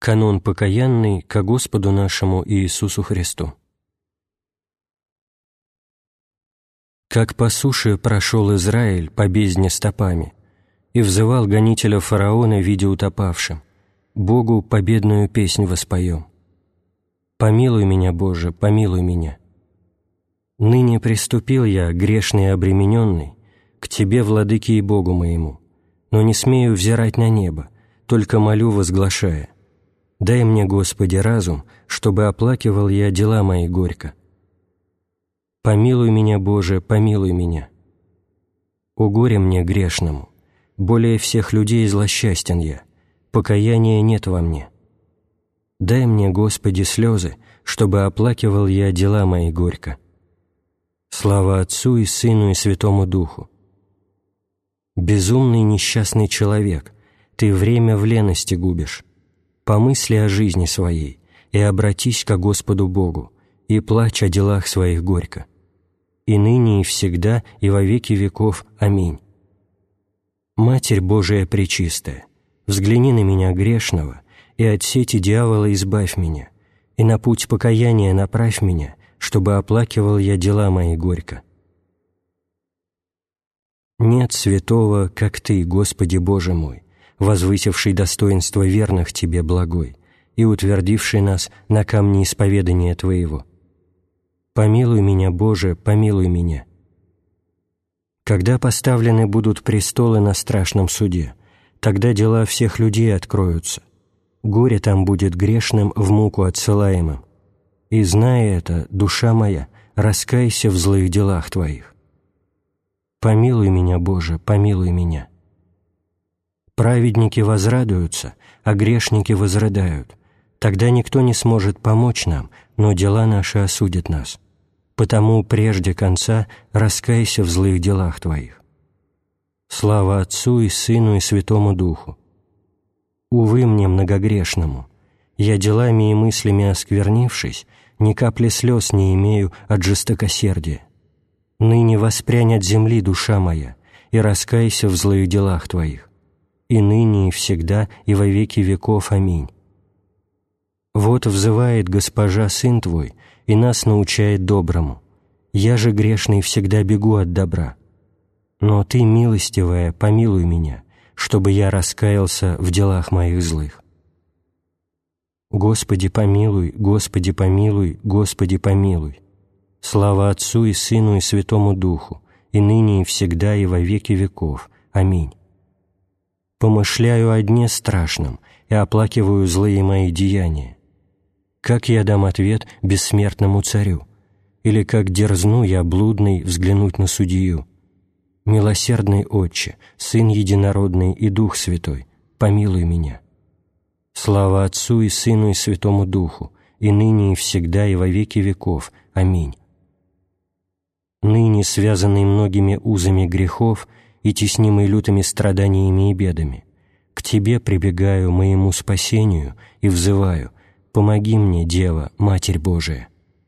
Канон покаянный ко Господу нашему Иисусу Христу. Как по суше прошел Израиль по бездне стопами, и взывал гонителя фараона, видя утопавшим, Богу победную песнь воспоем. Помилуй меня, Боже, помилуй меня. Ныне приступил я, грешный и обремененный, к Тебе, Владыке и Богу моему, но не смею взирать на небо, только молю, возглашая: дай мне, Господи, разум, чтобы оплакивал я дела мои горько. Помилуй меня, Боже, помилуй меня. О горе мне грешному, более всех людей злосчастен я, покаяния нет во мне. Дай мне, Господи, слезы, чтобы оплакивал я дела мои горько. Слава Отцу и Сыну и Святому Духу. Безумный несчастный человек, ты время в лености губишь. Помысли о жизни своей и обратись ко Господу Богу, и плачь о делах своих горько. И ныне, и всегда, и во веки веков. Аминь. Матерь Божия Пречистая, взгляни на меня грешного, и от сети дьявола избавь меня, и на путь покаяния направь меня, чтобы оплакивал я дела мои горько. Нет святого, как Ты, Господи Боже мой, возвысивший достоинство верных Тебе благой и утвердивший нас на камне исповедания Твоего. Помилуй меня, Боже, помилуй меня. Когда поставлены будут престолы на страшном суде, тогда дела всех людей откроются. Горе там будет грешным в муку отсылаемым. И, зная это, душа моя, раскайся в злых делах Твоих. Помилуй меня, Боже, помилуй меня. Праведники возрадуются, а грешники возрыдают. Тогда никто не сможет помочь нам, но дела наши осудят нас. Потому прежде конца раскайся в злых делах Твоих. Слава Отцу и Сыну и Святому Духу. Увы мне, многогрешному, я делами и мыслями осквернившись, ни капли слез не имею от жестокосердия. Ныне воспрянь от земли, душа моя, и раскайся в злых делах Твоих. И ныне, и всегда, и во веки веков. Аминь. Вот взывает Госпожа Сын Твой, и нас научает доброму. Я же грешный всегда бегу от добра. Но Ты, милостивая, помилуй меня, чтобы я раскаялся в делах моих злых. Господи, помилуй, Господи, помилуй, Господи, помилуй. Слава Отцу и Сыну и Святому Духу, и ныне, и всегда, и во веки веков. Аминь. Помышляю о дне страшном и оплакиваю злые мои деяния. Как я дам ответ бессмертному царю? Или как дерзну я, блудный, взглянуть на судью? Милосердный Отче, Сын Единородный и Дух Святой, помилуй меня. Слава Отцу и Сыну и Святому Духу, и ныне, и всегда, и во веки веков. Аминь. Ныне, связанный многими узами грехов и теснимый лютыми страданиями и бедами, к Тебе прибегаю, моему спасению, и взываю: помоги мне, Дева, Матерь Божия.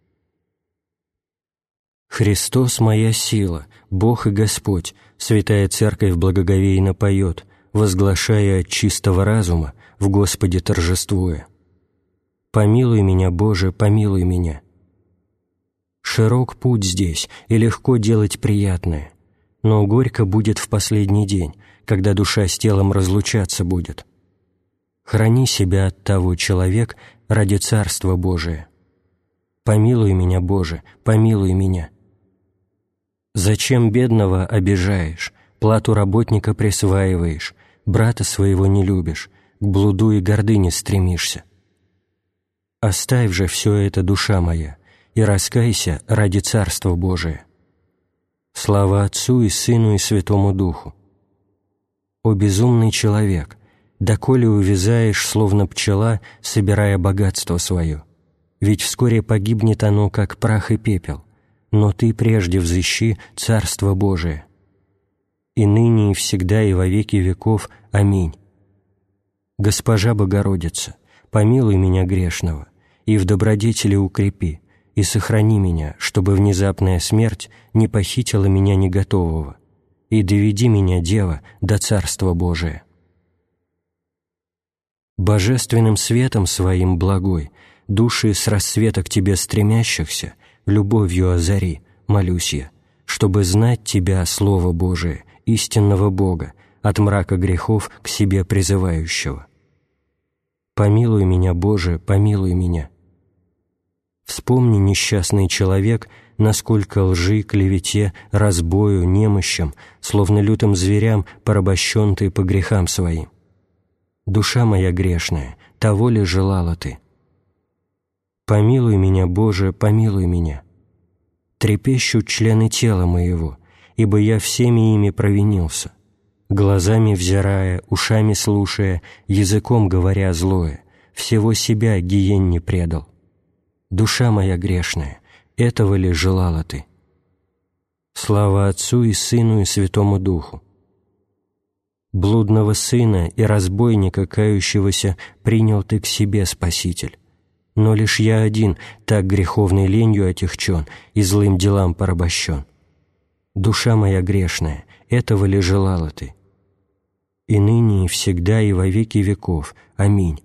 Христос моя сила, Бог и Господь, Святая Церковь благоговейно поет, возглашая от чистого разума, в Господе торжествуя. Помилуй меня, Боже, помилуй меня. Широк путь здесь, и легко делать приятное, но горько будет в последний день, когда душа с телом разлучаться будет. Храни себя от того, человек, ради Царства Божия. Помилуй меня, Боже, помилуй меня. Зачем бедного обижаешь, плату работника присваиваешь, брата своего не любишь, к блуду и гордыне стремишься? Оставь же все это, душа моя, и раскайся ради Царства Божия. Слава Отцу и Сыну и Святому Духу. О безумный человек, доколе увязаешь, словно пчела, собирая богатство свое? Ведь вскоре погибнет оно, как прах и пепел, но ты прежде взыщи Царство Божие. И ныне, и всегда, и во веки веков. Аминь. Госпожа Богородица, помилуй меня грешного, и в добродетели укрепи, и сохрани меня, чтобы внезапная смерть не похитила меня неготового, и доведи меня, Дева, до Царства Божия. божественным светом Своим благой, души с рассвета к Тебе стремящихся, любовью озари, молюсь я, чтобы знать Тебя, Слово Божие, истинного Бога, от мрака грехов к себе призывающего. Помилуй меня, Боже, помилуй меня. Вспомни, несчастный человек, насколько лжи, клевете, разбою, немощам, словно лютым зверям порабощен ты по грехам своим. Душа моя грешная, того ли желала ты? Помилуй меня, Боже, помилуй меня. Трепещут члены тела моего, ибо я всеми ими провинился, глазами взирая, ушами слушая, языком говоря злое, всего себя гиенне предал. Душа моя грешная, этого ли желала ты? Слава Отцу и Сыну и Святому Духу. Блудного сына и разбойника, кающегося, принял ты к себе, Спаситель. Но лишь я один, так греховной ленью отягчен и злым делам порабощен. Душа моя грешная, этого ли желала ты? И ныне, и всегда, и во веки веков. Аминь.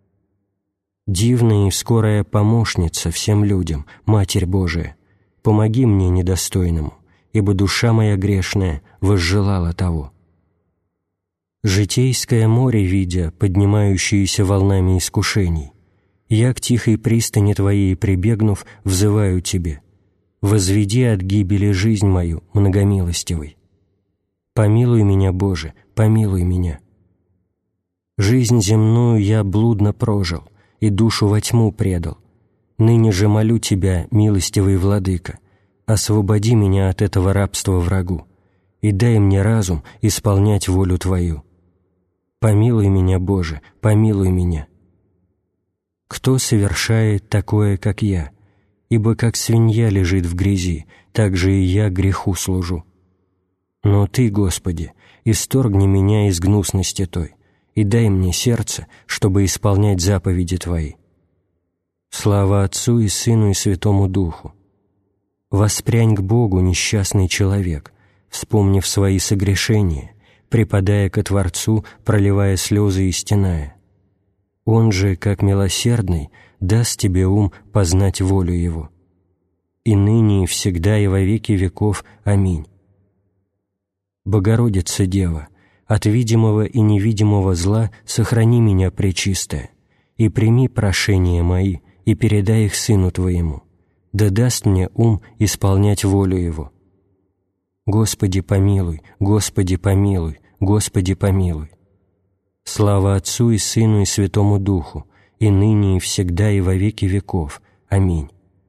Дивная и скорая помощница всем людям, Матерь Божия, помоги мне недостойному, ибо душа моя грешная возжелала того. Житейское море видя, поднимающееся волнами искушений, я к тихой пристани Твоей прибегнув, взываю Тебе: возведи от гибели жизнь мою, многомилостивый. Помилуй меня, Боже, помилуй меня. Жизнь земную я блудно прожил и душу во тьму предал. Ныне же молю Тебя, милостивый Владыка, освободи меня от этого рабства врагу и дай мне разум исполнять волю Твою. Помилуй меня, Боже, помилуй меня. Кто совершает такое, как я? Ибо как свинья лежит в грязи, так же и я греху служу. Но Ты, Господи, исторгни меня из гнусности той и дай мне сердце, чтобы исполнять заповеди Твои. Слава Отцу и Сыну и Святому Духу. Воспрянь к Богу, несчастный человек, вспомнив свои согрешения, припадая ко Творцу, проливая слезы и стеная. Он же, как милосердный, даст тебе ум познать волю Его. И ныне, и всегда, и во веки веков. Аминь. Богородица Дева, от видимого и невидимого зла сохрани меня, пречистая, и прими прошения мои, и передай их Сыну Твоему, да даст мне ум исполнять волю Его. Господи, помилуй, Господи, помилуй, Господи, помилуй. Слава Отцу и Сыну и Святому Духу, и ныне, и всегда, и во веки веков. Аминь.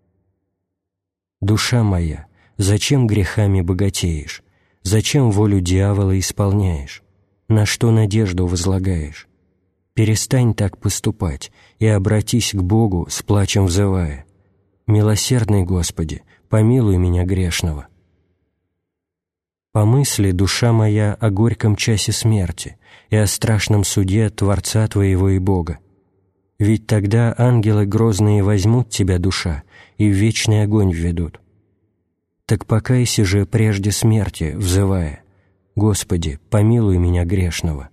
Душа моя, зачем грехами богатеешь? Зачем волю дьявола исполняешь? На что надежду возлагаешь? Перестань так поступать и обратись к Богу, с плачем взывая: «Милосердный Господи, помилуй меня грешного». Помысли, душа моя, о горьком часе смерти и о страшном суде Творца Твоего и Бога. Ведь тогда ангелы грозные возьмут тебя, душа, и в вечный огонь введут. Так покайся же прежде смерти, взывая: «Господи, помилуй меня грешного».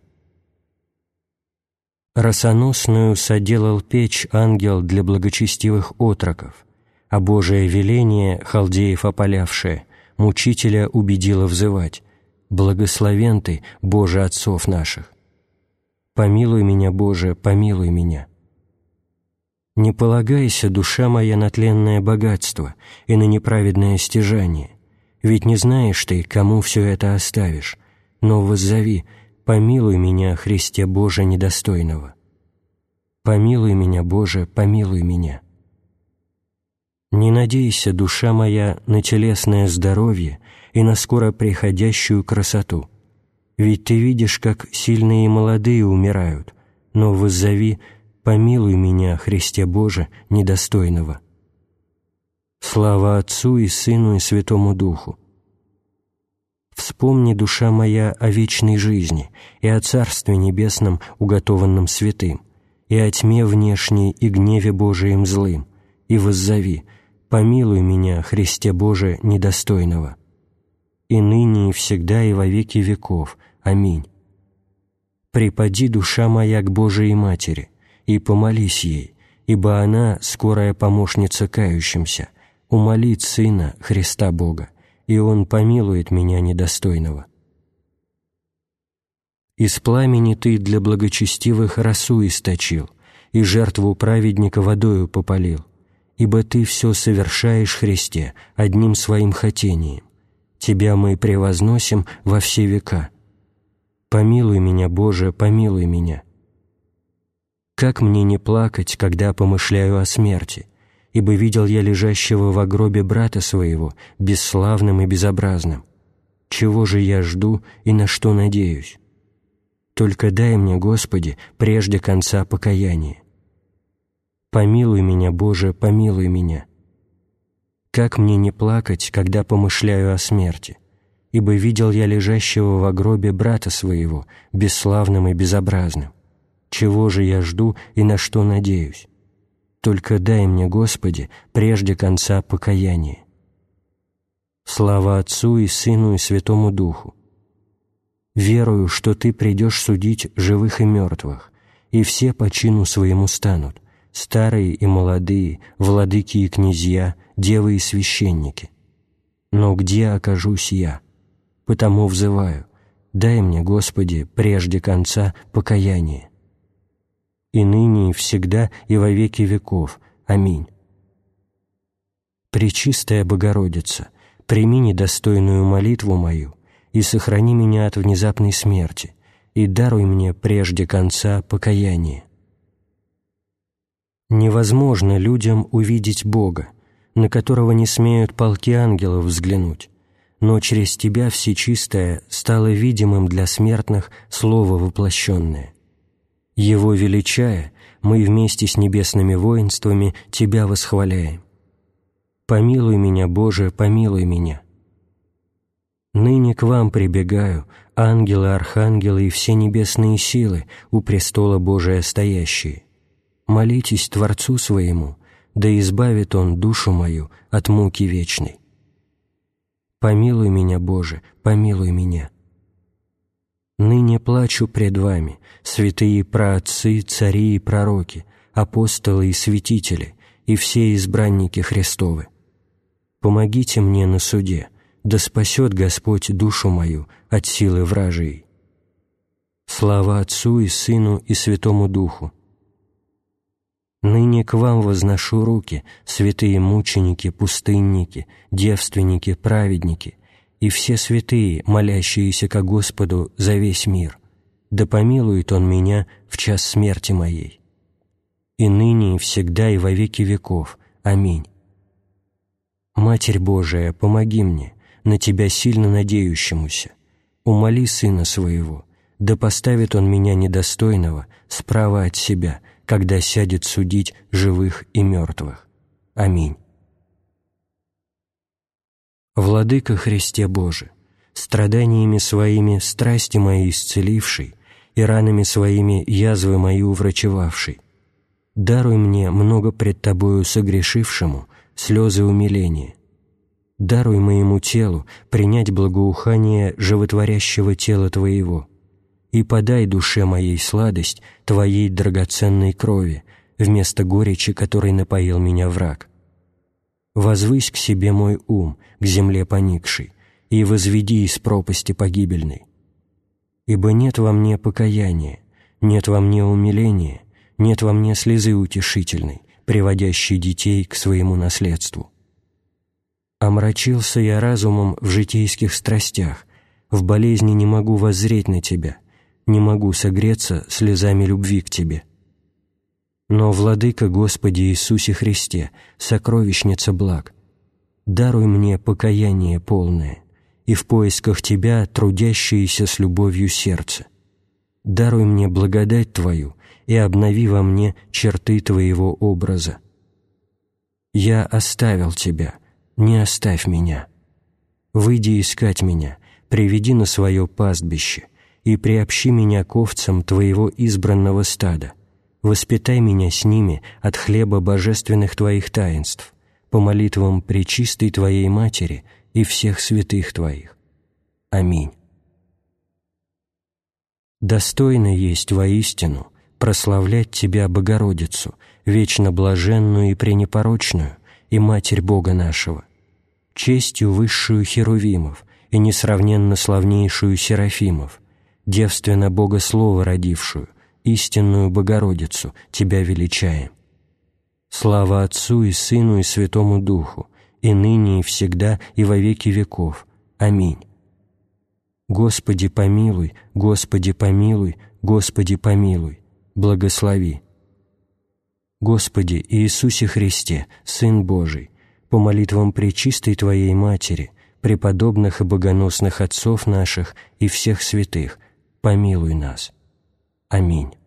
Росоносную соделал печь ангел для благочестивых отроков, а Божие веление, халдеев опалявшее, мучителя убедило взывать: «Благословен Ты, Боже отцов наших». Помилуй меня, Боже, помилуй меня. Не полагайся, душа моя, на тленное богатство и на неправедное стяжание, ведь не знаешь ты, кому все это оставишь, но воззови: «Помилуй меня, Христе Боже недостойного». Помилуй меня, Боже, помилуй меня. Не надейся, душа моя, на телесное здоровье и на скоро приходящую красоту, ведь ты видишь, как сильные и молодые умирают, но воззови: «Помилуй меня, Христе Боже недостойного». Слава Отцу и Сыну и Святому Духу. Вспомни, душа моя, о вечной жизни и о Царстве Небесном, уготованном святым, и о тьме внешней и гневе Божием злым, и воззови: «Помилуй меня, Христе Боже недостойного». И ныне, и всегда, и во веки веков. Аминь. Припади, душа моя, к Божией Матери, и помолись ей, ибо она скорая помощница кающимся, умолит Сына Христа Бога, и Он помилует меня недостойного. Из пламени Ты для благочестивых росу источил, и жертву праведника водою попалил, ибо Ты все совершаешь, Христе, одним своим хотением. Тебя мы превозносим во все века. Помилуй меня, Боже, помилуй меня. Как мне не плакать, когда помышляю о смерти, ибо видел я лежащего во гробе брата своего, бесславным и безобразным. Чего же я жду и на что надеюсь? Только дай мне, Господи, прежде конца покаяния. Помилуй меня, Боже, помилуй меня. Как мне не плакать, когда помышляю о смерти, ибо видел я лежащего во гробе брата своего, бесславным и безобразным. Чего же я жду и на что надеюсь? Только дай мне, Господи, прежде конца покаяния. Слава Отцу и Сыну и Святому Духу. Верую, что Ты придешь судить живых и мертвых, и все по чину своему станут, старые и молодые, владыки и князья, девы и священники. Но где окажусь я? Потому взываю: дай мне, Господи, прежде конца покаяние. И ныне, и всегда, и во веки веков. Аминь. Пречистая Богородица, прими недостойную молитву мою и сохрани меня от внезапной смерти, и даруй мне прежде конца покаяние. Невозможно людям увидеть Бога, на которого не смеют полки ангелов взглянуть, но через Тебя, Всечистая, стало видимым для смертных Слово воплощенное. Его величая, мы вместе с небесными воинствами Тебя восхваляем. Помилуй меня, Боже, помилуй меня. Ныне к Вам прибегаю, ангелы, архангелы и все небесные силы, у престола Божия стоящие. Молитесь Творцу своему, да избавит Он душу мою от муки вечной. Помилуй меня, Боже, помилуй меня. Ныне плачу пред Вами, святые праотцы, цари и пророки, апостолы и святители, и все избранники Христовы. Помогите мне на суде, да спасет Господь душу мою от силы вражией. Слава Отцу и Сыну и Святому Духу. Ныне к Вам возношу руки, святые мученики, пустынники, девственники, праведники, и все святые, молящиеся ко Господу за весь мир. Да помилует Он меня в час смерти моей. И ныне, и всегда, и во веки веков. Аминь. Матерь Божия, помоги мне, на Тебя сильно надеющемуся. Умоли Сына Своего, да поставит Он меня недостойного справа от Себя, когда сядет судить живых и мертвых. Аминь. Владыка Христе Боже, страданиями Своими страсти мои исцеливший и ранами Своими язвы мои уврачевавший, даруй мне много пред Тобою согрешившему слезы умиления. Даруй моему телу принять благоухание животворящего тела Твоего, и подай душе моей сладость Твоей драгоценной крови вместо горечи, которой напоил меня враг. Возвысь к себе мой ум, к земле поникшей, и возведи из пропасти погибельной. Ибо нет во мне покаяния, нет во мне умиления, нет во мне слезы утешительной, приводящей детей к своему наследству. Омрачился я разумом в житейских страстях, в болезни не могу воззреть на Тебя, не могу согреться слезами любви к Тебе. Но, Владыка Господи Иисусе Христе, сокровищница благ, даруй мне покаяние полное и в поисках Тебя трудящееся с любовью сердце. Даруй мне благодать Твою и обнови во мне черты Твоего образа. Я оставил Тебя, не оставь меня. Выйди искать меня, приведи на свое пастбище и приобщи меня к овцам Твоего избранного стада. Воспитай меня с ними от хлеба божественных Твоих таинств, по молитвам пречистой Твоей Матери и всех святых Твоих. Аминь. Достойно есть воистину прославлять Тебя, Богородицу, вечно блаженную и пренепорочную, и Матерь Бога нашего, честью высшую херувимов и несравненно славнейшую серафимов, девственно Бога Слова родившую, истинную Богородицу, Тебя величаем. Слава Отцу и Сыну и Святому Духу, и ныне, и всегда, и во веки веков. Аминь. Господи помилуй, Господи помилуй, Господи помилуй, благослови. Господи Иисусе Христе, Сын Божий, по молитвам пречистой Твоей Матери, преподобных и богоносных отцов наших и всех святых, помилуй нас. Аминь.